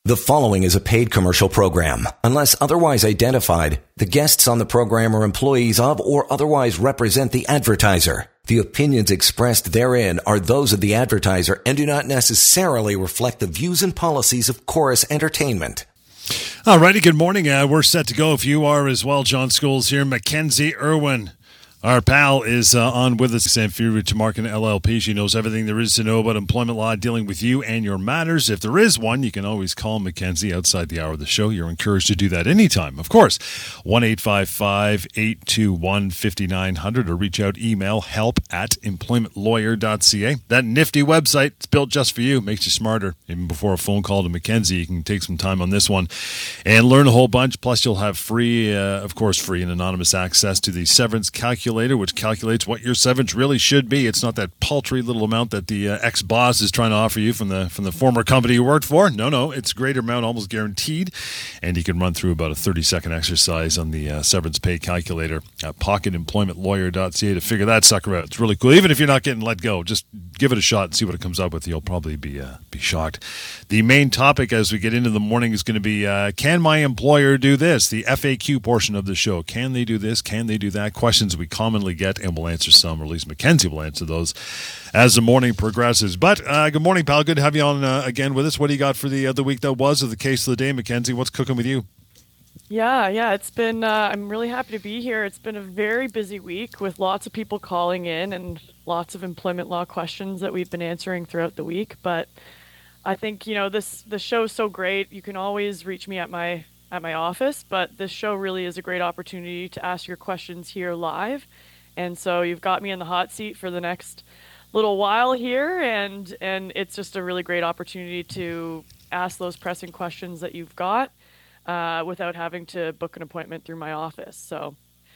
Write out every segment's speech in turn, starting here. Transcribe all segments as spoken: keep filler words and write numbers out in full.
The following is a paid commercial program. Unless otherwise identified, the guests on the program are employees of or otherwise represent the advertiser. The opinions expressed therein are those of the advertiser and do not necessarily reflect the views and policies of Chorus Entertainment. All righty, good morning. Uh, we're set to go if you are as well. John Scholes here. Mackenzie Irwin, our pal, is uh, on with us. Samfiru Tamarkin L L P. She knows everything there is to know about employment law dealing with you and your matters. If there is one, you can always call Mackenzie outside the hour of the show. You're encouraged to do that anytime, of course. one eight five five, eight two one, five nine zero zero or reach out, email help at employment lawyer dot c a. That nifty website, it's built just for you, makes you smarter. Even before a phone call to Mackenzie, you can take some time on this one and learn a whole bunch. Plus, you'll have free, uh, of course, free and anonymous access to the severance calculator, which calculates what your severance really should be. It's not that paltry little amount that the uh, ex-boss is trying to offer you from the from the former company you worked for. No, no, it's a greater amount, almost guaranteed. And you can run through about a thirty-second exercise on the uh, severance pay calculator at pocket employment lawyer dot c a to figure that sucker out. It's really cool. Even if you're not getting let go, just give it a shot and see what it comes up with. You'll probably be uh, be shocked. The main topic as we get into the morning is going to be, uh, can my employer do this? The F A Q portion of the show. Can they do this? Can they do that? Questions we commonly get, and we'll answer some, or at least Mackenzie will answer those as the morning progresses. But uh, good morning, pal. Good to have you on uh, again with us. What do you got for the other week that was, or the case of the day, Mackenzie? What's cooking with you? Yeah, yeah, it's been, uh, I'm really happy to be here. It's been a very busy week with lots of people calling in and lots of employment law questions that we've been answering throughout the week. But I think, you know, this the show's so great. You can always reach me at my at my office, but this show really is a great opportunity to ask your questions here live. And so you've got me in the hot seat for the next little while here, and and it's just a really great opportunity to ask those pressing questions that you've got uh, without having to book an appointment through my office. So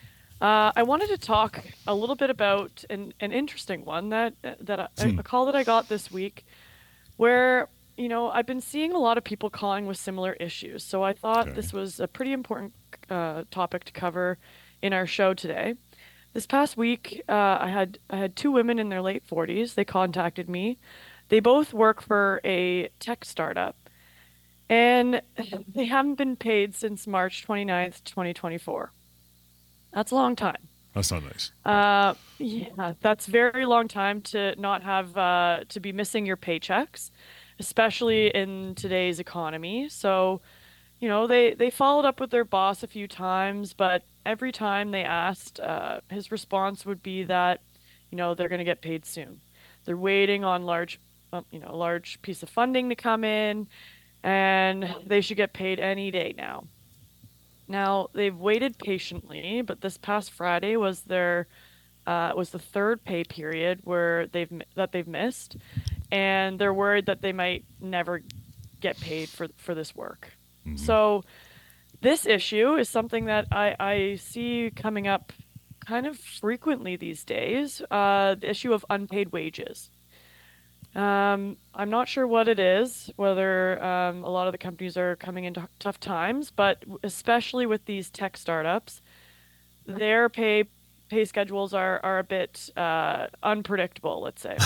uh, I wanted to talk a little bit about an, an interesting one that that I, hmm. a call that I got this week, where you know I've been seeing a lot of people calling with similar issues. So I thought okay. this was a pretty important uh, topic to cover in our show today. This past week, uh, I had I had two women in their late forties. They contacted me. They both work for a tech startup, and they haven't been paid since March twenty-ninth, twenty twenty-four. That's a long time. That's not nice. Uh, yeah, that's a very long time to not have uh, to be missing your paychecks, especially in today's economy. So, you know, they, they followed up with their boss a few times, but every time they asked, uh, his response would be that, you know, they're going to get paid soon. They're waiting on large, uh, you know, a large piece of funding to come in, and they should get paid any day now. Now, they've waited patiently, but this past Friday was their uh, was the third pay period where they've that they've missed, and they're worried that they might never get paid for for this work. Mm-hmm. So this issue is something that I, I see coming up kind of frequently these days, uh, the issue of unpaid wages. Um, I'm not sure what it is, whether um, a lot of the companies are coming into tough times, but especially with these tech startups, their pay pay schedules are, are a bit uh, unpredictable, let's say.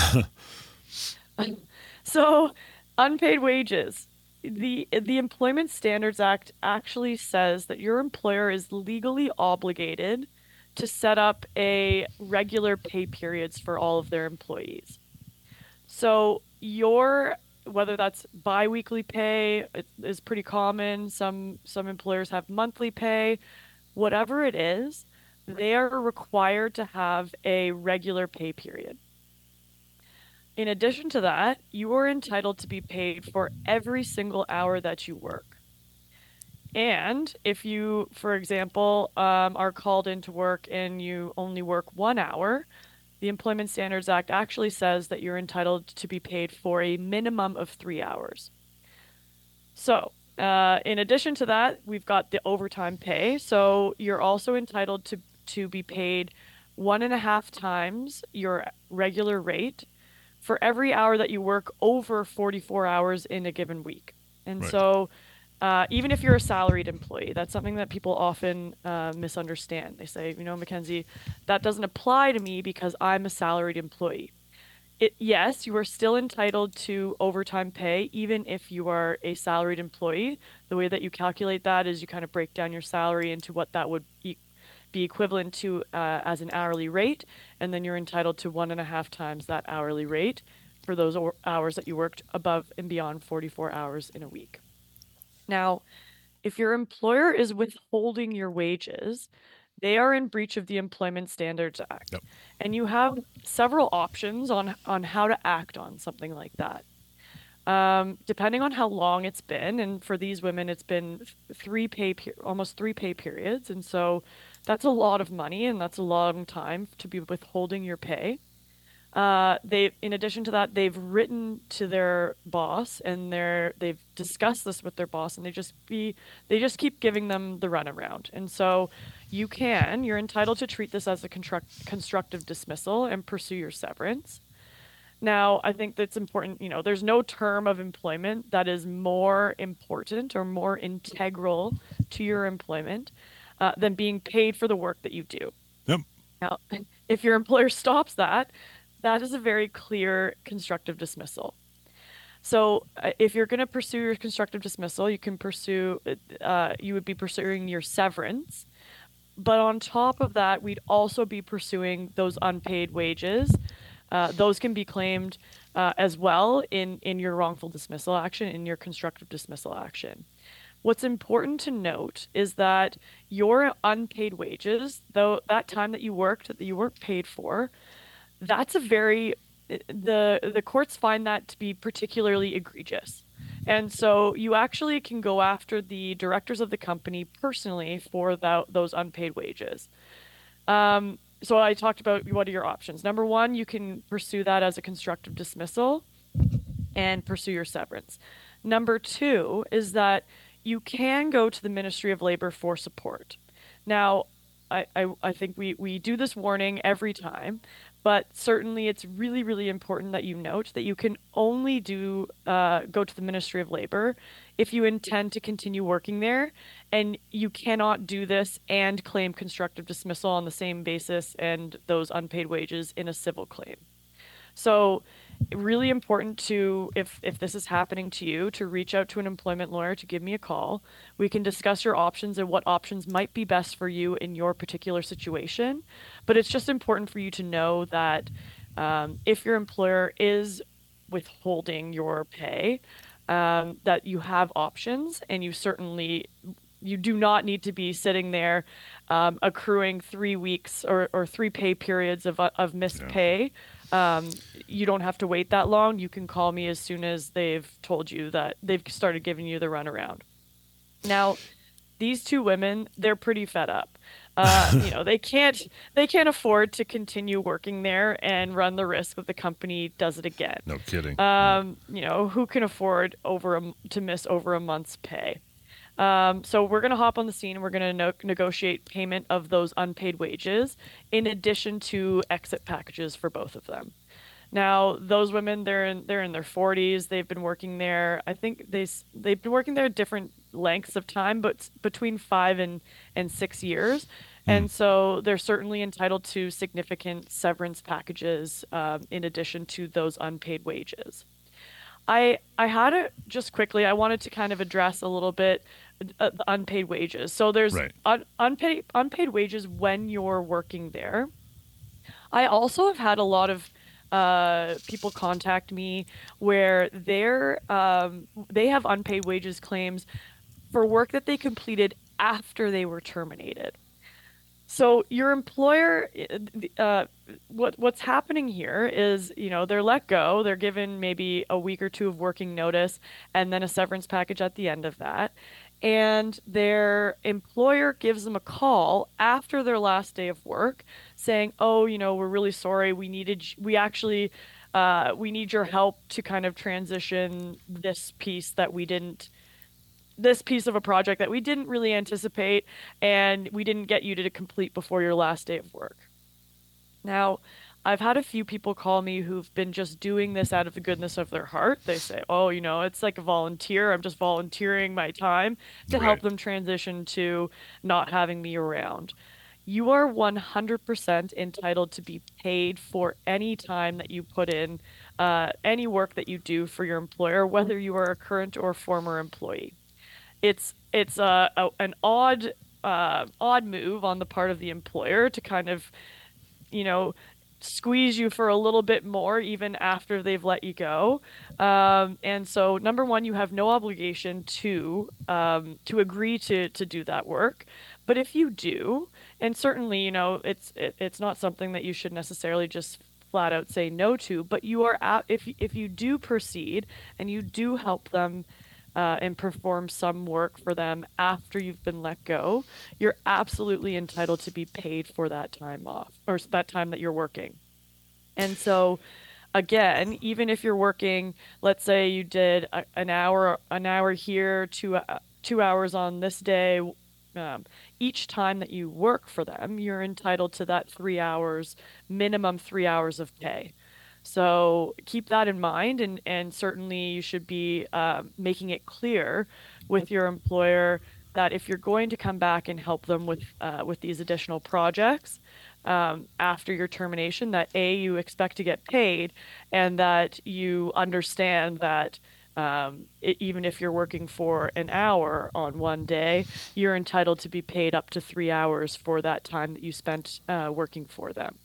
So, unpaid wages. The the Employment Standards Act actually says that your employer is legally obligated to set up a regular pay periods for all of their employees. So your, whether that's biweekly pay, it is pretty common. Some some employers have monthly pay. Whatever it is, they are required to have a regular pay period. In addition to that, you are entitled to be paid for every single hour that you work. And if you, for example, um, are called into work and you only work one hour, the Employment Standards Act actually says that you're entitled to be paid for a minimum of three hours. So, uh, in addition to that, we've got the overtime pay. So you're also entitled to, to be paid one and a half times your regular rate for every hour that you work over forty-four hours in a given week. And right. so uh, even if you're a salaried employee, that's something that people often uh, misunderstand. They say, you know, Mackenzie, that doesn't apply to me because I'm a salaried employee. it, yes, you are still entitled to overtime pay, even if you are a salaried employee. The way that you calculate that is you kind of break down your salary into what that would e- be equivalent to uh, as an hourly rate, and then you're entitled to one and a half times that hourly rate for those or- hours that you worked above and beyond forty-four hours in a week. Now, if your employer is withholding your wages, they are in breach of the Employment Standards Act. Yep. And you have several options on, on how to act on something like that. Um, depending on how long it's been, and for these women, it's been three pay, almost three pay periods. And so that's a lot of money, and that's a long time to be withholding your pay. Uh, they, in addition to that, they've written to their boss, and they're they've discussed this with their boss, and they just be they just keep giving them the runaround. And so, you can you're entitled to treat this as a construct, constructive dismissal and pursue your severance. Now, I think that's important. You know, there's no term of employment that is more important or more integral to your employment uh, than being paid for the work that you do. Yep. Now, if your employer stops that, that is a very clear constructive dismissal. So uh, if you're going to pursue your constructive dismissal, you can pursue, uh, you would be pursuing your severance. But on top of that, we'd also be pursuing those unpaid wages. Uh, those can be claimed uh, as well in, in your wrongful dismissal action, in your constructive dismissal action. What's important to note is that your unpaid wages, though that time that you worked that you weren't paid for, that's a very the the courts find that to be particularly egregious. And so you actually can go after the directors of the company personally for that, those unpaid wages. Um, so I talked about what are your options. Number one, you can pursue that as a constructive dismissal and pursue your severance. Number two is that you can go to the Ministry of Labor for support. Now, I, I, I think we, we do this warning every time, but certainly it's really, really important that you note that you can only do uh, go to the Ministry of Labor if you intend to continue working there, and you cannot do this and claim constructive dismissal on the same basis and those unpaid wages in a civil claim. So really important to, if, if this is happening to you, to reach out to an employment lawyer to give me a call. We can discuss your options and what options might be best for you in your particular situation. But it's just important for you to know that um, if your employer is withholding your pay, um, that you have options, and you certainly you do not need to be sitting there um, accruing three weeks or, or three pay periods of, of missed Yeah. pay. Um, you don't have to wait that long. You can call me as soon as they've told you that they've started giving you the runaround. Now, these two women, they're pretty fed up. Uh, you know, they can't they can't afford to continue working there and run the risk that the company does it again. No kidding. Um, you know, who can afford over a, to miss over a month's pay? Um, so we're going to hop on the scene. We're going to no- negotiate payment of those unpaid wages in addition to exit packages for both of them. Now, those women, they're in, they're in their forties. They've been working there. I think they, they've been working there different lengths of time, but between five and, and six years. And so they're certainly entitled to significant severance packages um, in addition to those unpaid wages. I I had it just quickly. I wanted to kind of address a little bit uh, the unpaid wages. So there's Right. un, unpaid unpaid wages when you're working there. I also have had a lot of uh, people contact me where they're um, they have unpaid wages claims for work that they completed after they were terminated. So your employer, uh, what what's happening here is, you know, they're let go. They're given maybe a week or two of working notice, and then a severance package at the end of that. And their employer gives them a call after their last day of work, saying, "Oh, you know, we're really sorry. We needed, we actually, uh, we need your help to kind of transition this piece that we didn't." this piece of a project that we didn't really anticipate and we didn't get you to complete before your last day of work. Now, I've had a few people call me who've been just doing this out of the goodness of their heart. They say, oh, you know, it's like a volunteer. I'm just volunteering my time to Right. help them transition to not having me around. you are one hundred percent entitled to be paid for any time that you put in, uh, any work that you do for your employer, whether you are a current or former employee. It's it's a, a an odd uh, odd move on the part of the employer to kind of, you know, squeeze you for a little bit more even after they've let you go. Um, and so, number one, you have no obligation to um, to agree to to do that work. But if you do, and certainly, you know, it's it, it's not something that you should necessarily just flat out say no to. But you are at, if if you do proceed and you do help them uh, and perform some work for them after you've been let go, you're absolutely entitled to be paid for that time off, or that time that you're working. And so, again, even if you're working, let's say you did a, an hour, an hour here, two uh, two hours on this day. Um, each time that you work for them, you're entitled to that three hours, minimum three hours of pay. So keep that in mind, and, and certainly you should be uh, making it clear with your employer that if you're going to come back and help them with uh, with these additional projects um, after your termination, that A, you expect to get paid, and that you understand that um, it, even if you're working for an hour on one day, you're entitled to be paid up to three hours for that time that you spent uh, working for them.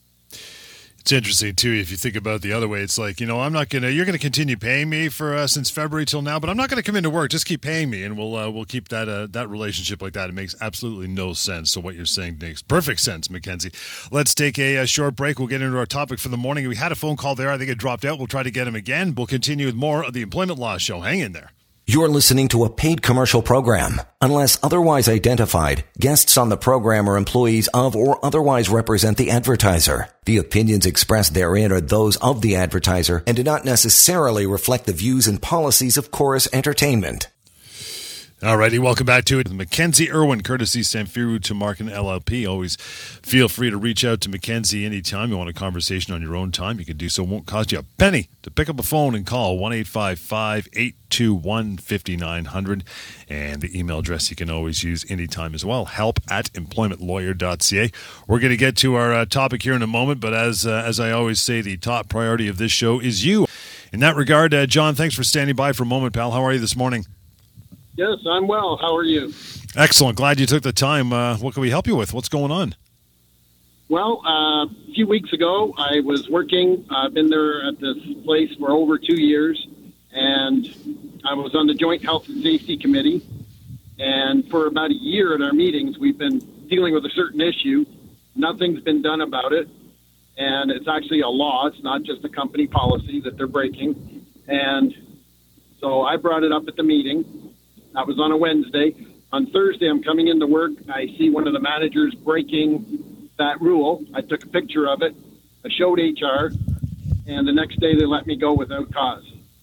It's interesting, too, if you think about it the other way. It's like, you know, I'm not going to, you're going to continue paying me for uh, since February till now, but I'm not going to come into work. Just keep paying me, and we'll uh, we'll keep that uh, that relationship like that. It makes absolutely no sense. So what you're saying makes perfect sense, Mackenzie. Let's take a, a short break. We'll get into our topic for the morning. We had a phone call there. I think it dropped out. We'll try to get him again. We'll continue with more of the Employment Law Show. Hang in there. You're listening to a paid commercial program. Unless otherwise identified, guests on the program are employees of or otherwise represent the advertiser. The opinions expressed therein are those of the advertiser and do not necessarily reflect the views and policies of Chorus Entertainment. Alrighty, welcome back to it. Mackenzie Irwin, courtesy Samfiru Tumarkin L L P. Always feel free to reach out to Mackenzie anytime you want a conversation on your own time. You can do so. It won't cost you a penny to pick up a phone and call one eight five five, eight two one, five nine zero zero. And the email address you can always use anytime as well, help at employment lawyer dot c a. We're going to get to our uh, topic here in a moment, but as uh, as I always say, the top priority of this show is you. In that regard, uh, John, thanks for standing by for a moment, pal. How are you this morning? Yes, I'm well. How are you? Excellent. Glad you took the time. Uh, what can we help you with? What's going on? Well, uh, a few weeks ago, I was working. I've been there at this place for over two years, and I was on the Joint Health and Safety Committee. And for about a year at our meetings, we've been dealing with a certain issue. Nothing's been done about it, and it's actually a law. It's not just a company policy that they're breaking. And so I brought it up at the meeting. That was on a Wednesday. On Thursday, I'm coming into work. I see one of the managers breaking that rule. I took a picture of it. I showed H R, and the next day they let me go without cause.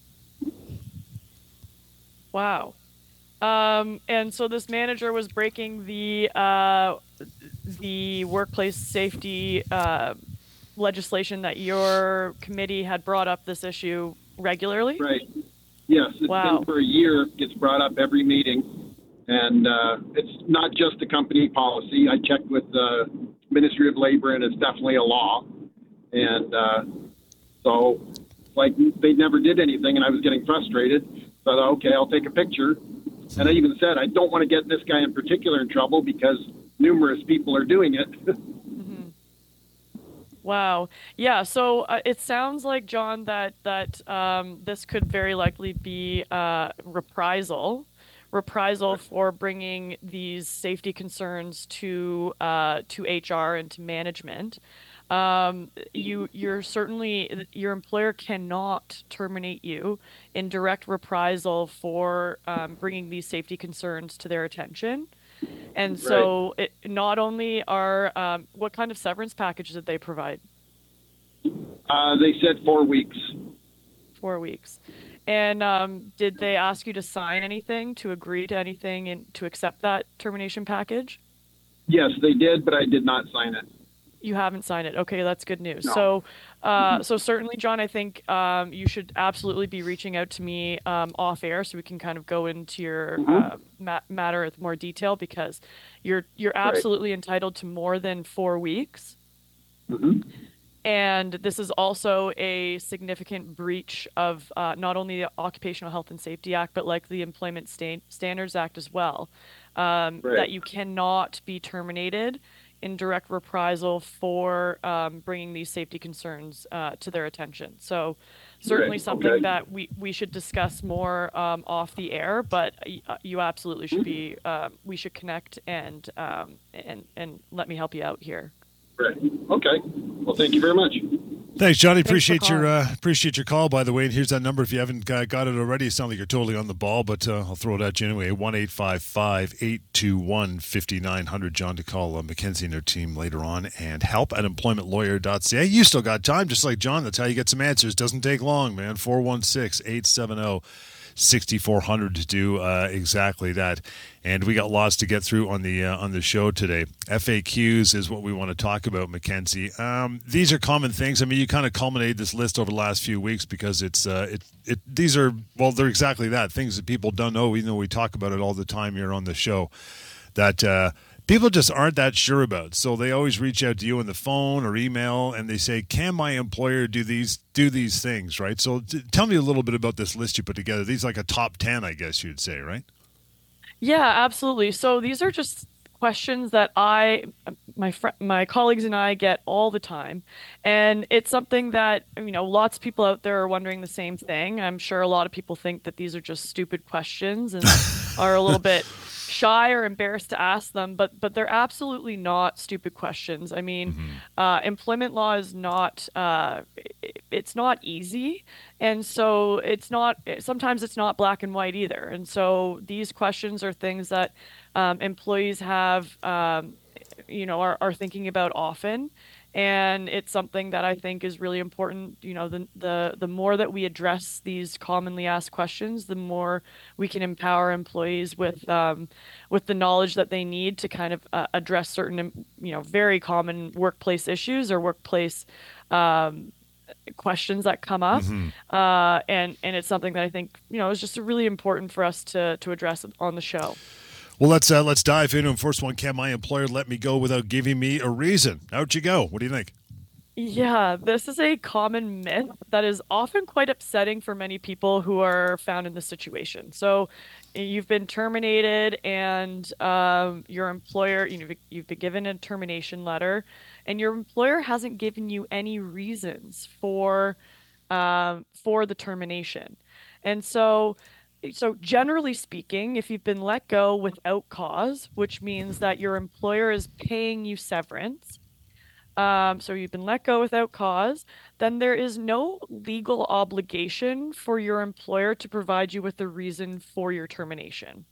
Wow. Um, and so this manager was breaking the uh, the workplace safety uh, legislation that your committee had brought up this issue regularly? Right. Yes, it's wow. been for a year. It gets brought up every meeting. And uh, it's not just a company policy. I checked with the Ministry of Labor, and it's definitely a law. And uh, so, like, they never did anything, and I was getting frustrated. So I thought, okay, I'll take a picture. And I even said, I don't want to get this guy in particular in trouble because numerous people are doing it. Wow. Yeah. So uh, it sounds like, John, that that um, this could very likely be uh, reprisal, reprisal for bringing these safety concerns to uh, to H R and to management. Um, you you're certainly your employer cannot terminate you in direct reprisal for um, bringing these safety concerns to their attention. And so right. it not only are, um, what kind of severance package did they provide? Uh, they said four weeks. Four weeks. And um, did they ask you to sign anything, to agree to anything, and to accept that termination package? Yes, they did, but I did not sign it. You haven't signed it. Okay, that's good news. No. So Uh, so certainly, John, I think um, you should absolutely be reaching out to me um, off air so we can kind of go into your Mm-hmm. uh, ma- matter with more detail, because you're you're Right. absolutely entitled to more than four weeks. Mm-hmm. And this is also a significant breach of uh, not only the Occupational Health and Safety Act, but like the Employment Sta- Standards Act as well, um, Right. that you cannot be terminated in direct reprisal for um, bringing these safety concerns uh, to their attention. So certainly Right. something Okay. that we, we should discuss more um, off the air, but y- you absolutely should be, um, we should connect and, um, and, and let me help you out here. Right. Okay. Well, thank you very much. Thanks, Johnny. for Appreciate your calling. uh, appreciate your call. By the way, and here's that number. If you haven't uh, got it already, it sounds like you're totally on the ball, but uh, I'll throw it at you anyway. One eight five five eight two one five nine zero zero. John to call uh, Mackenzie and her team later on, and help at employment lawyer dot c a. You still got time, just like John. That's how you get some answers. Doesn't take long, man. Four one six eight seven zero six four zero zero to do uh, exactly that. And we got lots to get through on the uh, on the show today. F A Qs is what we want to talk about, Mackenzie. Um, these are common things. I mean, you kind of culminated this list over the last few weeks because it's uh, it it these are well, they're exactly that, things that people don't know, even though we talk about it all the time here on the show. That uh, people just aren't that sure about. So they always reach out to you on the phone or email, and they say, "Can my employer do these do these things?" Right. So t- tell me a little bit about this list you put together. These are like a top ten, I guess you'd say, right? Yeah, absolutely. So these are just questions that I, my fr- my colleagues and I get all the time, and it's something that, you know, lots of people out there are wondering the same thing. I'm sure a lot of people think that these are just stupid questions and are a little bit shy or embarrassed to ask them, but but they're absolutely not stupid questions. I mean, uh, employment law is not uh, it- it's not easy, and so it's not sometimes it's not black and white either. And so these questions are things that um, employees have um, you know are, are thinking about often. And it's something that I think is really important. You know, the the the more that we address these commonly asked questions, the more we can empower employees with um, with the knowledge that they need to kind of uh, address certain, you know, very common workplace issues or workplace um, questions that come up. Uh, and and it's something that I think, you know, is just really important for us to to address on the show. Well, let's uh, let's dive into them. First one: Can my employer let me go without giving me a reason? Out you go. What do you think? Yeah, this is a common myth that is often quite upsetting for many people who are found in this situation. So, you've been terminated, and um, your employer, you know, you've been given a termination letter, and your employer hasn't given you any reasons for um, for the termination. And so, so generally speaking, if you've been let go without cause, which means that your employer is paying you severance, um, so you've been let go without cause, then there is no legal obligation for your employer to provide you with a reason for your termination.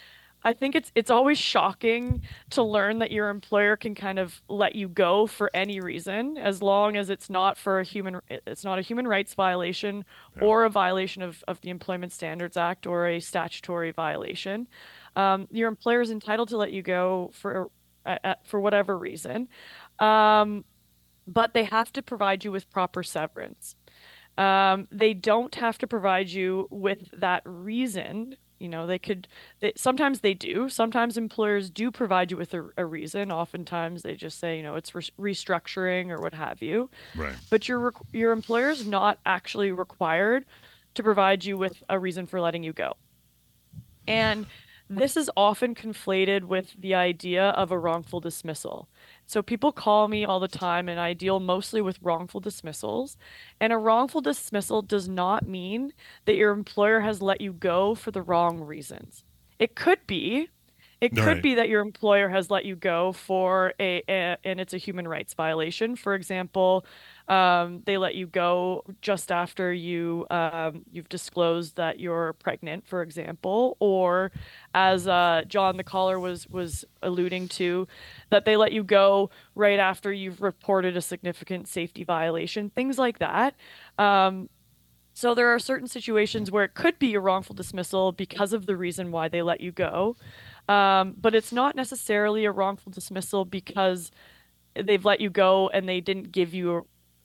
I think it's it's always shocking to learn that your employer can kind of let you go for any reason, as long as it's not for a human it's not a human rights violation or a violation of, of the Employment Standards Act or a statutory violation. Um, your employer is entitled to let you go for uh, uh, for whatever reason, um, but they have to provide you with proper severance. Um, they don't have to provide you with that reason. You know, they could, they, sometimes they do. Sometimes employers do provide you with a, a reason. Oftentimes they just say, you know, it's re- restructuring or what have you. Right. But your rec- your employer is not actually required to provide you with a reason for letting you go. And this is often conflated with the idea of a wrongful dismissal. So people call me all the time, and I deal mostly with wrongful dismissals. And a wrongful dismissal does not mean that your employer has let you go for the wrong reasons. It could be. It could Right. be that your employer has let you go for a, a and it's a human rights violation. For example, um, they let you go just after you um, you've disclosed that you're pregnant, for example, or as uh, John the caller was was alluding to, that they let you go right after you've reported a significant safety violation, things like that. Um, so there are certain situations where it could be a wrongful dismissal because of the reason why they let you go. Um, but it's not necessarily a wrongful dismissal because they've let you go and they didn't give you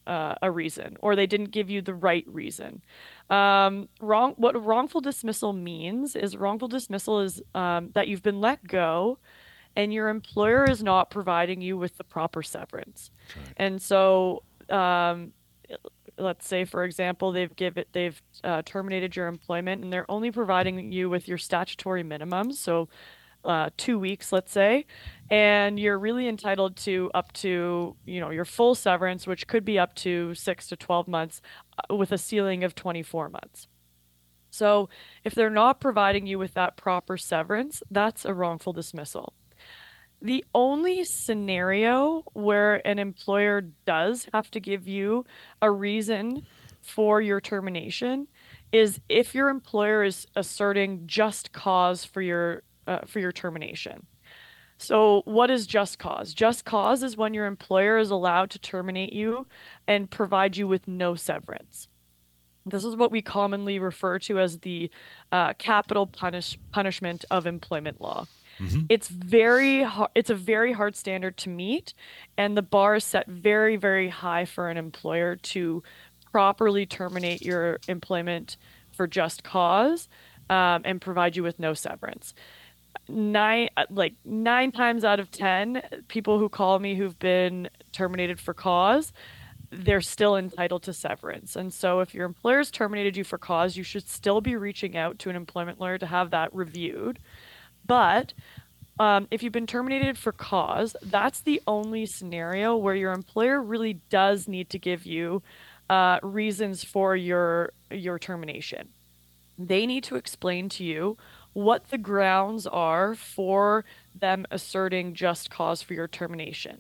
uh, a reason, or they didn't give you the right reason. Um, wrong. What wrongful dismissal means is wrongful dismissal is um, that you've been let go, and your employer is not providing you with the proper severance. Right. And so, um, let's say, for example, they've give it, they've uh, terminated your employment, and they're only providing you with your statutory minimums. So, uh, two weeks, let's say, and you're really entitled to up to, you know, your full severance, which could be up to six to twelve months, uh, with a ceiling of twenty-four months. So, if they're not providing you with that proper severance, that's a wrongful dismissal. The only scenario where an employer does have to give you a reason for your termination is if your employer is asserting just cause for your uh, for your termination. So what is just cause? Just cause is when your employer is allowed to terminate you and provide you with no severance. This is what we commonly refer to as the uh, capital punish punishment of employment law. Mm-hmm. It's very hard, it's a very hard standard to meet, and the bar is set very, very high for an employer to properly terminate your employment for just cause um, and provide you with no severance. Nine, like nine times out of ten, people who call me who've been terminated for cause, they're still entitled to severance. And so if your employer's terminated you for cause, you should still be reaching out to an employment lawyer to have that reviewed. But um, if you've been terminated for cause, that's the only scenario where your employer really does need to give you uh, reasons for your your termination. They need to explain to you what the grounds are for them asserting just cause for your termination.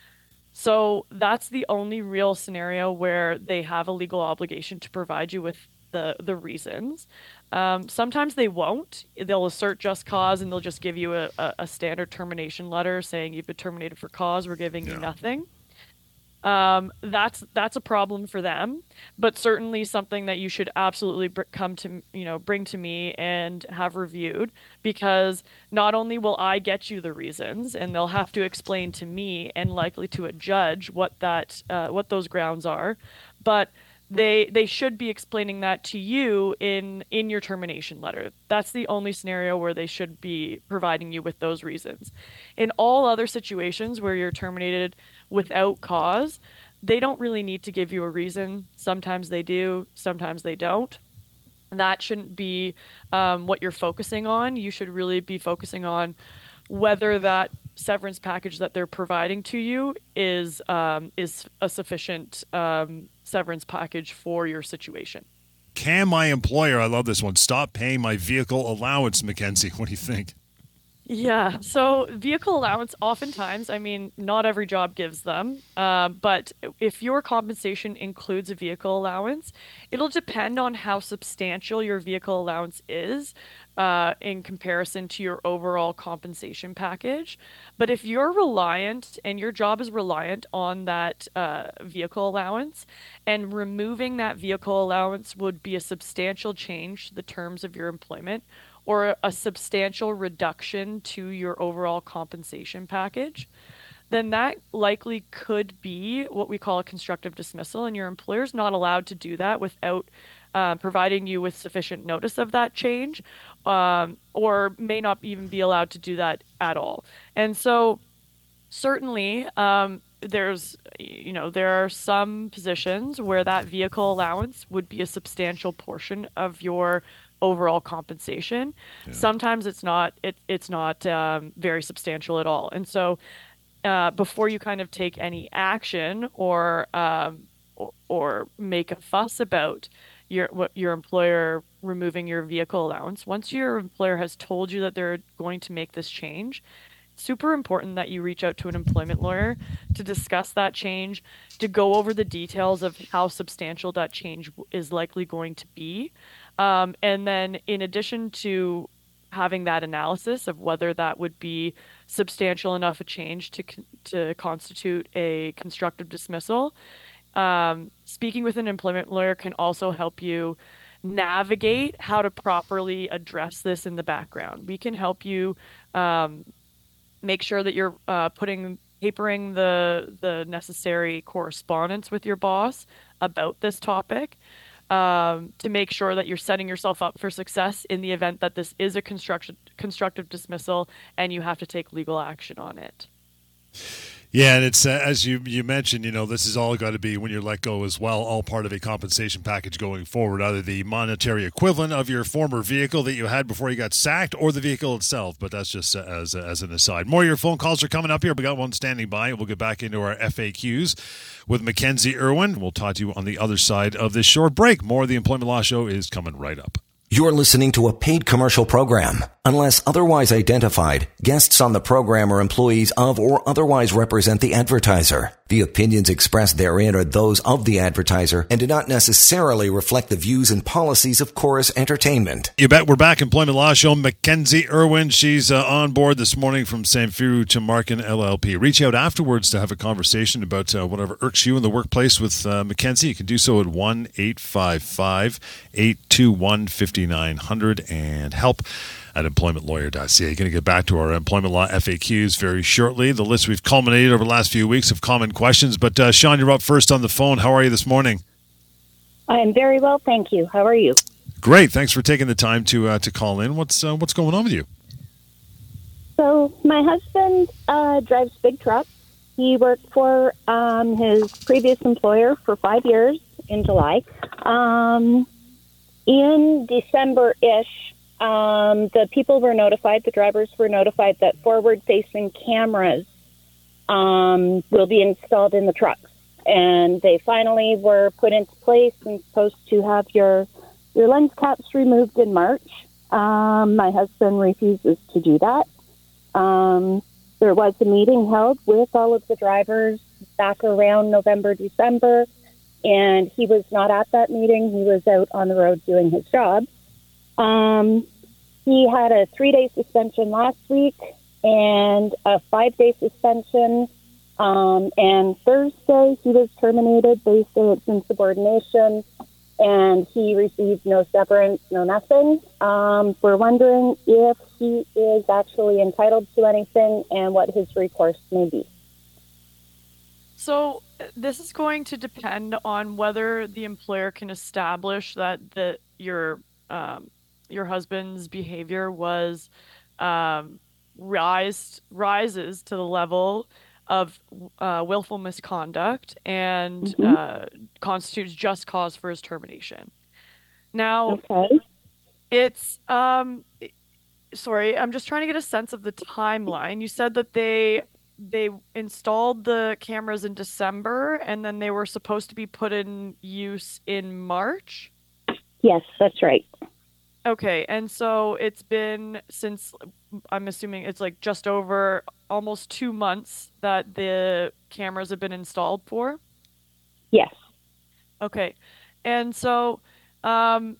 So that's the only real scenario where they have a legal obligation to provide you with the, the reasons. Um, sometimes they won't. They'll assert just cause and they'll just give you a, a, a standard termination letter saying you've been terminated for cause, we're giving yeah. you nothing. Um, that's that's a problem for them, but certainly something that you should absolutely br- come to, you know, bring to me and have reviewed, because not only will I get you the reasons, and they'll have to explain to me and likely to a judge what that uh, what those grounds are, but they they should be explaining that to you in in your termination letter. That's the only scenario where they should be providing you with those reasons. In all other situations where you're terminated without cause, they don't really need to give you a reason. Sometimes they do, sometimes they don't. And that shouldn't be um, what you're focusing on. You should really be focusing on whether that severance package that they're providing to you is um, is a sufficient um, severance package for your situation. Can my employer, I love this one, stop paying my vehicle allowance, Mackenzie? What do you think? Yeah, so vehicle allowance, oftentimes, I mean, not every job gives them, uh, but if your compensation includes a vehicle allowance, it'll depend on how substantial your vehicle allowance is uh, in comparison to your overall compensation package. But if you're reliant and your job is reliant on that uh, vehicle allowance, and removing that vehicle allowance would be a substantial change to the terms of your employment, or a substantial reduction to your overall compensation package, then that likely could be what we call a constructive dismissal, and your employer's not allowed to do that without uh, providing you with sufficient notice of that change, um, or may not even be allowed to do that at all. And so certainly um, there's, you know, there are some positions where that vehicle allowance would be a substantial portion of your overall compensation. Yeah. Sometimes it's not it, it's not um, very substantial at all. And so uh, before you kind of take any action or, um, or or make a fuss about your what your employer removing your vehicle allowance, once your employer has told you that they're going to make this change, it's super important that you reach out to an employment lawyer to discuss that change, to go over the details of how substantial that change is likely going to be. Um, and then in addition to having that analysis of whether that would be substantial enough a change to to constitute a constructive dismissal, um, speaking with an employment lawyer can also help you navigate how to properly address this in the background. We can help you um, make sure that you're uh, putting papering the the necessary correspondence with your boss about this topic, um, to make sure that you're setting yourself up for success in the event that this is a construction, constructive dismissal and you have to take legal action on it. Yeah, and it's uh, as you you mentioned, you know, this is all got to be, when you're let go as well, all part of a compensation package going forward, either the monetary equivalent of your former vehicle that you had before you got sacked, or the vehicle itself. But that's just uh, as as an aside. More of your phone calls are coming up here. We got one standing by. We'll get back into our F A Qs with Mackenzie Irwin. We'll talk to you on the other side of this short break. More of the Employment Law Show is coming right up. You're listening to a paid commercial program. Unless otherwise identified, guests on the program are employees of or otherwise represent the advertiser. The opinions expressed therein are those of the advertiser and do not necessarily reflect the views and policies of Chorus Entertainment. You bet. We're back. Employment Law Show. Mackenzie Irwin. She's uh, on board this morning from Samfiru Tumarkin L L P. Reach out afterwards to have a conversation about uh, whatever irks you in the workplace with uh, Mackenzie. You can do so at one eight five five, eight two one, five nine zero zero and help at employment lawyer dot c a. Going to get back to our employment law F A Qs very shortly. The list we've culminated over the last few weeks of common questions. But uh, Sean, you're up first on the phone. How are you this morning? I am very well, thank you. How are you? Great. Thanks for taking the time to uh, to call in. What's uh, what's going on with you? So my husband uh, drives big trucks. He worked for um, his previous employer for five years in July. Um, in December-ish, um, the people were notified, the drivers were notified that forward-facing cameras um, will be installed in the trucks. And they finally were put into place and supposed to have your, your lens caps removed in March. Um, my husband refuses to do that. Um, there was a meeting held with all of the drivers back around November, December, and he was not at that meeting. He was out on the road doing his job. Um, he had a three-day suspension last week and a five-day suspension. Um, and Thursday, he was terminated. They say it's insubordination, and he received no severance, no nothing. Um, we're wondering if he is actually entitled to anything and what his recourse may be. So this is going to depend on whether the employer can establish that the, your um, your husband's behavior was um, rise, rises to the level of uh, willful misconduct and mm-hmm. uh, constitutes just cause for his termination. Now, okay. it's, um, sorry, I'm just trying to get a sense of the timeline. You said that they they installed the cameras in December and then they were supposed to be put in use in March? Yes, that's right. Okay, and so it's been since, I'm assuming it's like just over almost two months that the cameras have been installed for? Yes. Okay, and so um,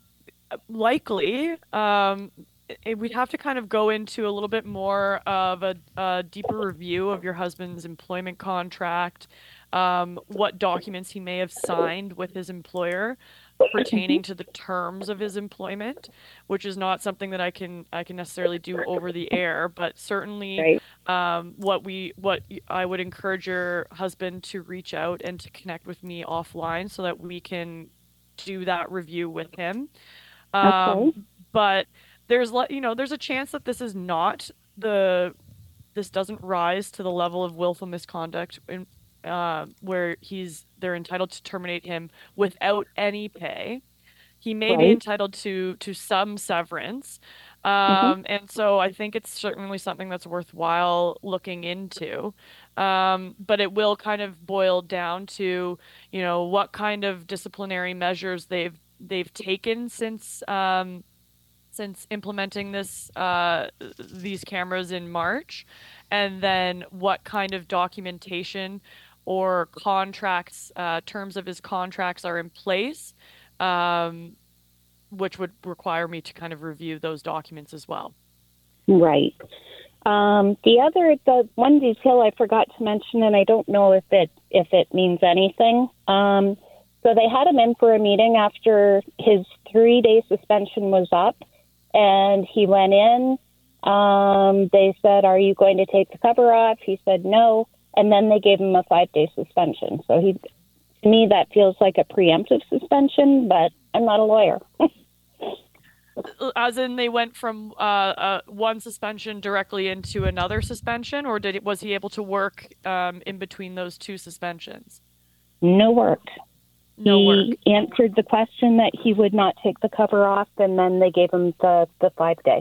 likely um, it, we'd have to kind of go into a little bit more of a, a deeper review of your husband's employment contract, um, what documents he may have signed with his employer pertaining to the terms of his employment, which is not something that I can I can necessarily do over the air, but certainly right. um, what we what I would encourage your husband to reach out and to connect with me offline so that we can do that review with him. Um, okay. But there's you know there's a chance that this is not the this doesn't rise to the level of willful misconduct in, uh, where he's they're entitled to terminate him without any pay. He may right. be entitled to to some severance. Um, mm-hmm. And so I think it's certainly something that's worthwhile looking into. Um, but it will kind of boil down to, you know, what kind of disciplinary measures they've they've taken since um, since implementing this uh, these cameras in March, and then what kind of documentation or contracts, uh, terms of his contracts are in place, um, which would require me to kind of review those documents as well. Right. Um, the other, the one detail I forgot to mention, and I don't know if it if it means anything. Um, so they had him in for a meeting after his three-day suspension was up, and he went in. Um, they said, "Are you going to take the cover off?" He said no. and then they gave him a five-day suspension. So he, to me, that feels like a preemptive suspension, but I'm not a lawyer. As in, they went from uh, uh, one suspension directly into another suspension, or did it, was he able to work um, in between those two suspensions? No work. No work. He answered the question that he would not take the cover off, and then they gave him the, the five-day.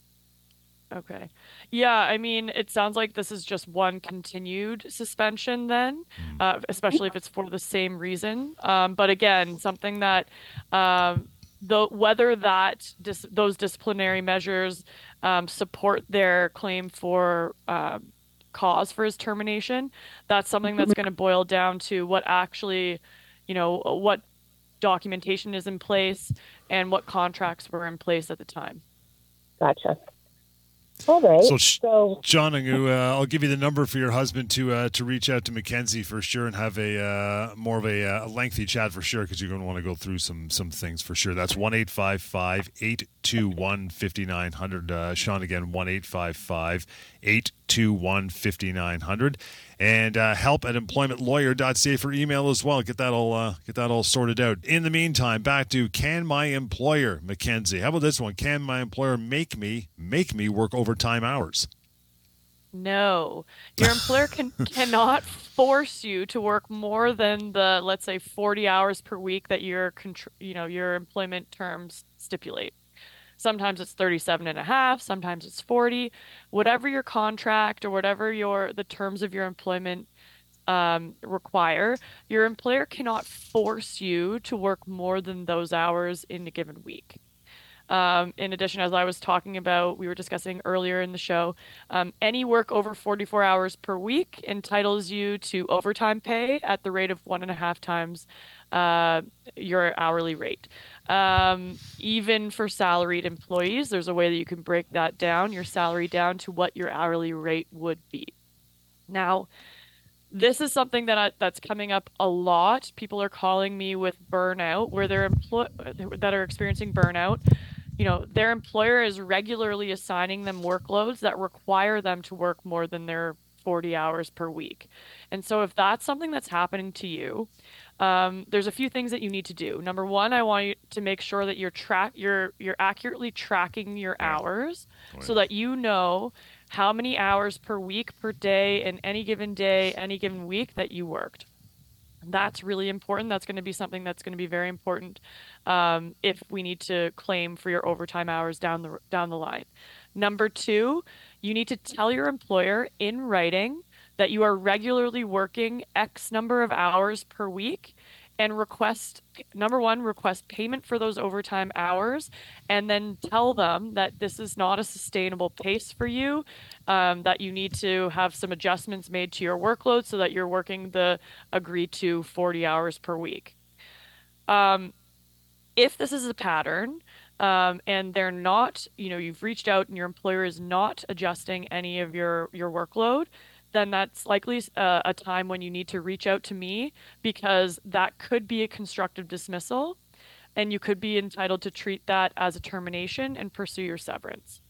Okay. Yeah, I mean, it sounds like this is just one continued suspension then, uh, especially if it's for the same reason. Um, but again, something that... Um, The, whether that dis, those disciplinary measures um, support their claim for um, cause for his termination, that's something that's going to boil down to what actually, you know, what documentation is in place and what contracts were in place at the time. Gotcha. All right. So, So, John, I'm gonna, uh, I'll give you the number for your husband to uh, to reach out to Mackenzie for sure and have a uh, more of a uh, lengthy chat for sure, because you're going to want to go through some some things for sure. That's one eight five five, eight two one, five nine zero zero. Uh, Sean, again, one eight five five, eight two one, five nine zero zero. And uh, help at employment lawyer dot c a for email as well. Get that all uh, get that all sorted out. In the meantime, back to can my employer, Mackenzie? How about this one? Can my employer make me make me work overtime hours? No, your employer can cannot force you to work more than the, let's say, forty hours per week that your contr- you know your employment terms stipulate. Sometimes it's thirty-seven and a half, sometimes it's forty. Whatever your contract or whatever your the terms of your employment um, require, your employer cannot force you to work more than those hours in a given week. Um, in addition, as I was talking about, we were discussing earlier in the show, um, any work over forty-four hours per week entitles you to overtime pay at the rate of one and a half times uh, your hourly rate. Um, even for salaried employees, there's a way that you can break that down, your salary down to what your hourly rate would be. Now, this is something that I, that's coming up a lot. People are calling me with burnout, where they're employ- that are experiencing burnout. You know, their employer is regularly assigning them workloads that require them to work more than their forty hours per week. And so if that's something that's happening to you, um, there's a few things that you need to do. Number one, I want you to make sure that you're track you're you're accurately tracking your hours Right. so that you know how many hours per week, per day, in any given day, any given week that you worked. That's really important. That's going to be something that's going to be very important um, if we need to claim for your overtime hours down the down the line. Number two, you need to tell your employer in writing that you are regularly working X number of hours per week, and request, number one, request payment for those overtime hours, and then tell them that this is not a sustainable pace for you, um, that you need to have some adjustments made to your workload so that you're working the agreed to forty hours per week. Um, if this is a pattern, um, and they're not, you know, you've reached out and your employer is not adjusting any of your, your workload, then that's likely a, a time when you need to reach out to me, because that could be a constructive dismissal and you could be entitled to treat that as a termination and pursue your severance.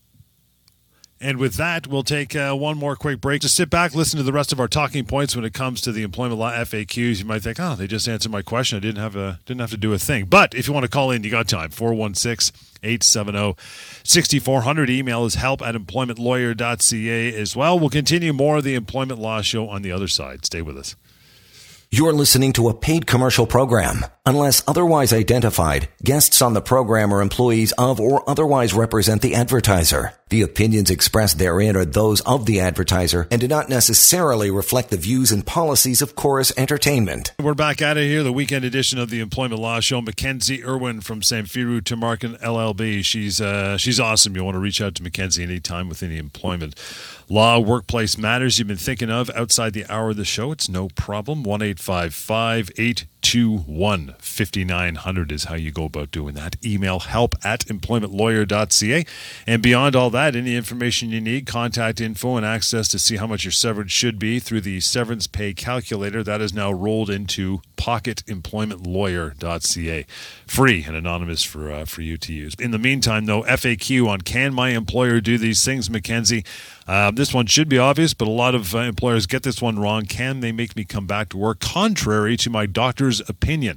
And with that, we'll take uh, one more quick break. Just sit back, listen to the rest of our talking points when it comes to the employment law F A Qs. You might think, oh, they just answered my question. I didn't have a didn't have to do a thing. But if you want to call in, you got time. four one six, eight seven zero, six four zero zero. Email is help at employment lawyer dot c a as well. We'll continue more of the Employment Law Show on the other side. Stay with us. You're listening to a paid commercial program. Unless otherwise identified, guests on the program are employees of or otherwise represent the advertiser. The opinions expressed therein are those of the advertiser and do not necessarily reflect the views and policies of Chorus Entertainment. We're back at it here, the weekend edition of the Employment Law Show. Mackenzie Irwin from Samfiru Tumarkin L L B. She's uh, she's awesome. You'll want to reach out to Mackenzie anytime with any employment law, workplace matters you've been thinking of outside the hour of the show. It's no problem. one eight five five, eight two one, five nine zero zero is how you go about doing that. Email help at employment lawyer dot c a. And beyond all that, any information you need, contact info and access to see how much your severance should be through the severance pay calculator that is now rolled into pocket employment lawyer dot c a. Free and anonymous for uh, for you to use. In the meantime, though, F A Q on can my employer do these things, Mackenzie? Uh, this one should be obvious, but a lot of uh, employers get this one wrong. Can they make me come back to work contrary to my doctor's opinion?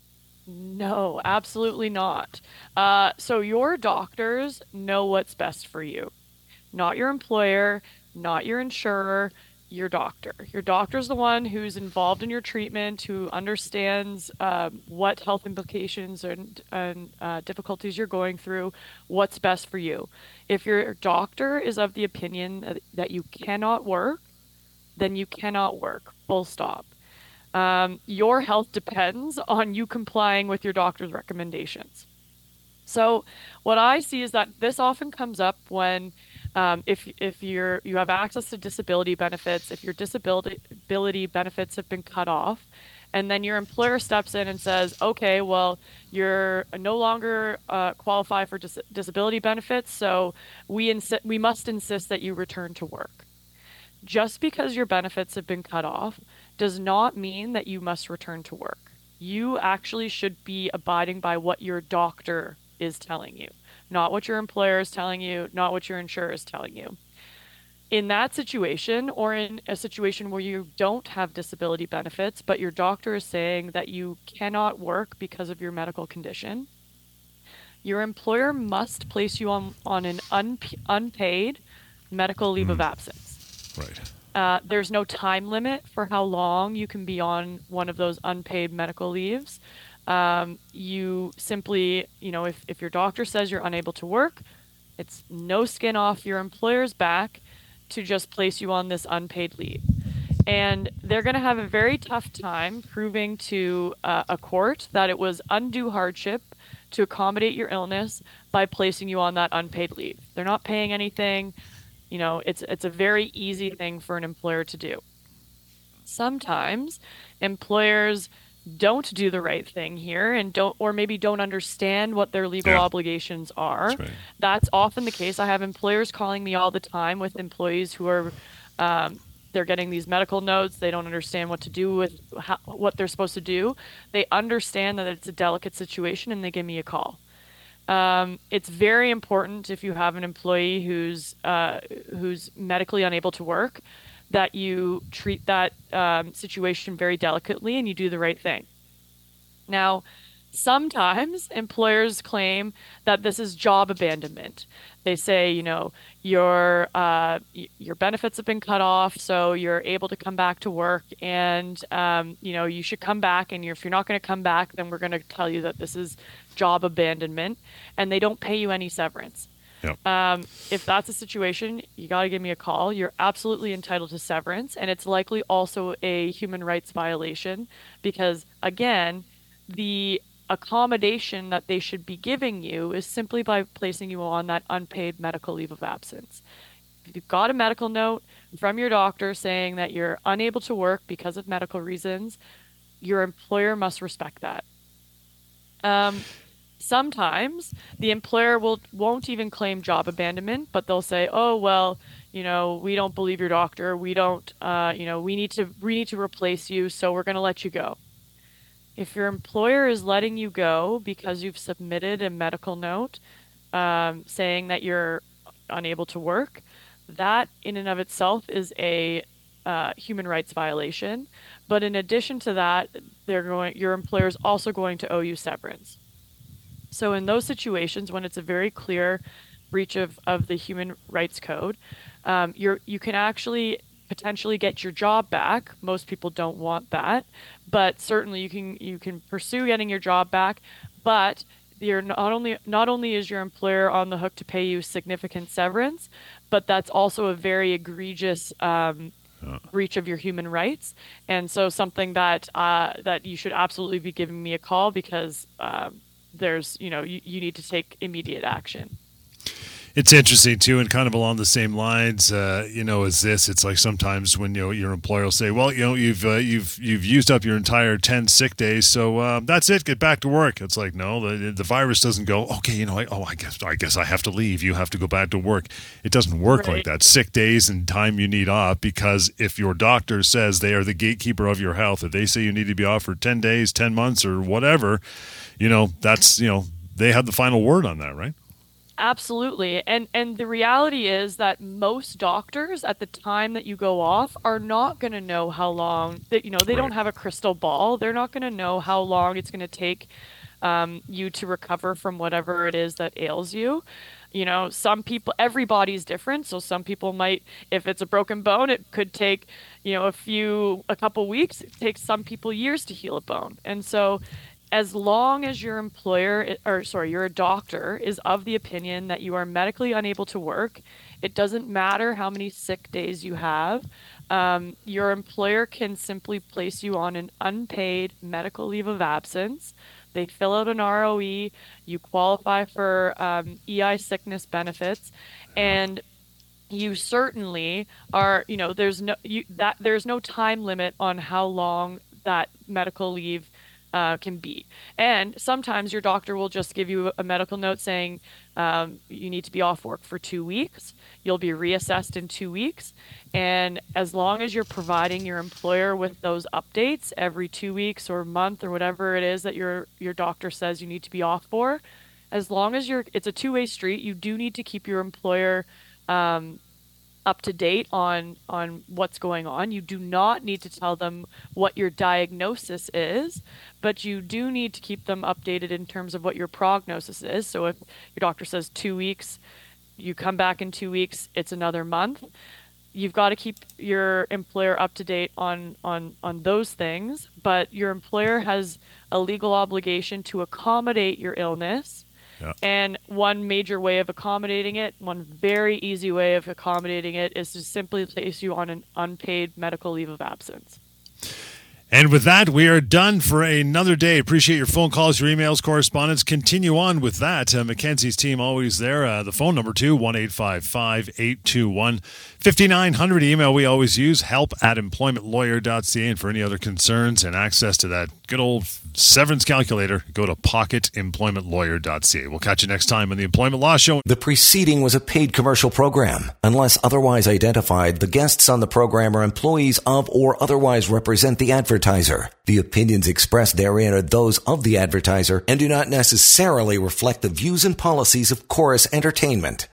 No, absolutely not. Uh, so your doctors know what's best for you, not your employer, not your insurer, your doctor. Your doctor's the one who's involved in your treatment, who understands uh, what health implications and, and uh, difficulties you're going through, what's best for you. If your doctor is of the opinion that you cannot work, then you cannot work, full stop. Um, your health depends on you complying with your doctor's recommendations. So what I see is that this often comes up when um, if if you're you have access to disability benefits, if your disability disability benefits have been cut off, and then your employer steps in and says, okay, well, you're no longer uh, qualify for dis- disability benefits, so we insi- we must insist that you return to work. Just because your benefits have been cut off does not mean that you must return to work. You actually should be abiding by what your doctor is telling you, not what your employer is telling you, not what your insurer is telling you. In that situation, or in a situation where you don't have disability benefits, but your doctor is saying that you cannot work because of your medical condition, your employer must place you on, on an un, unpaid medical leave mm. of absence. Right. Uh, there's no time limit for how long you can be on one of those unpaid medical leaves. Um, you simply, you know, if, if your doctor says you're unable to work, it's no skin off your employer's back to just place you on this unpaid leave. And they're going to have a very tough time proving to uh, a court that it was undue hardship to accommodate your illness by placing you on that unpaid leave. They're not paying anything. You know, it's it's a very easy thing for an employer to do. Sometimes employers don't do the right thing here and don't, or maybe don't understand what their legal yeah. obligations are. That's right. That's often the case. I have employers calling me all the time with employees who are, um, they're getting these medical notes. They don't understand what to do with how, what they're supposed to do. They understand that it's a delicate situation and they give me a call. Um, it's very important if you have an employee who's uh, who's medically unable to work, that you treat that um, situation very delicately and you do the right thing. Now, sometimes employers claim that this is job abandonment. They say, you know, your uh, your benefits have been cut off, so you're able to come back to work, and um, you know, you should come back. And if you're not going to come back, then we're going to tell you that this is job abandonment, and they don't pay you any severance. Yep. Um, if that's a situation, you got to give me a call. You're absolutely entitled to severance, and it's likely also a human rights violation because, again, the accommodation that they should be giving you is simply by placing you on that unpaid medical leave of absence. If you've got a medical note from your doctor saying that you're unable to work because of medical reasons, your employer must respect that. Um, sometimes the employer will, won't even claim job abandonment, but they'll say, oh, well, you know, we don't believe your doctor. We don't, uh, you know, we need to, we need to replace you, so we're going to let you go. If your employer is letting you go because you've submitted a medical note um, saying that you're unable to work, that in and of itself is a uh, human rights violation. But in addition to that, they're going, your employer is also going to owe you severance. So in those situations, when it's a very clear breach of, of the Human Rights Code, um, you're, you can actually potentially get your job back. Most people don't want that, but certainly you can you can pursue getting your job back. But you're not only not only is your employer on the hook to pay you significant severance, but that's also a very egregious um, uh. breach of your human rights, and so something that uh, that you should absolutely be giving me a call because um, there's you know you, you need to take immediate action. It's interesting too, and kind of along the same lines, uh, you know, as this. It's like sometimes when you know your employer will say, "Well, you know, you've uh, you've you've used up your entire ten sick days, so uh, that's it. Get back to work." It's like, no, the the virus doesn't go. Okay, you know, I, oh, I guess I guess I have to leave. You have to go back to work. It doesn't work Right. like that. Sick days and time you need off, because if your doctor says they are the gatekeeper of your health, if they say you need to be off for ten days, ten months, or whatever, you know, that's you know they have the final word on that, right? Absolutely. And and the reality is that most doctors at the time that you go off are not going to know how long that you know they don't Right. have a crystal ball. They're not going to know how long it's going to take um, you to recover from whatever it is that ails you. You know, some people, everybody's different. So some people might, if it's a broken bone, it could take, you know, a few, a couple weeks. It takes some people years to heal a bone. And so as long as your employer, or sorry, your doctor is of the opinion that you are medically unable to work, it doesn't matter how many sick days you have. Um, your employer can simply place you on an unpaid medical leave of absence. They fill out an R O E, you qualify for um, E I sickness benefits, and you certainly are, you know, there's no you, that there's no time limit on how long that medical leave uh, can be. And sometimes your doctor will just give you a medical note saying um, you need to be off work for two weeks. You'll be reassessed in two weeks. And as long as you're providing your employer with those updates every two weeks or month or whatever it is that your your doctor says you need to be off for, as long as you're, it's a two-way street, you do need to keep your employer um, up to date on on what's going on. You do not need to tell them what your diagnosis is, but you do need to keep them updated in terms of what your prognosis is. So if your doctor says two weeks, you come back in two weeks, it's another month. You've got to keep your employer up to date on, on, on those things, but your employer has a legal obligation to accommodate your illness. Yeah. And one major way of accommodating it, one very easy way of accommodating it, is to simply place you on an unpaid medical leave of absence. And with that, we are done for another day. Appreciate your phone calls, your emails, correspondence. Continue on with that. Uh, Mackenzie's team always there. Uh, the phone number, too, one eight five five, eight two one, five nine zero zero. Email we always use, help at employment lawyer dot c a. And for any other concerns and access to that good old severance calculator, go to pocket employment lawyer dot c a. We'll catch you next time on the Employment Law Show. The preceding was a paid commercial program. Unless otherwise identified, the guests on the program are employees of or otherwise represent the advertiser. The opinions expressed therein are those of the advertiser and do not necessarily reflect the views and policies of Chorus Entertainment.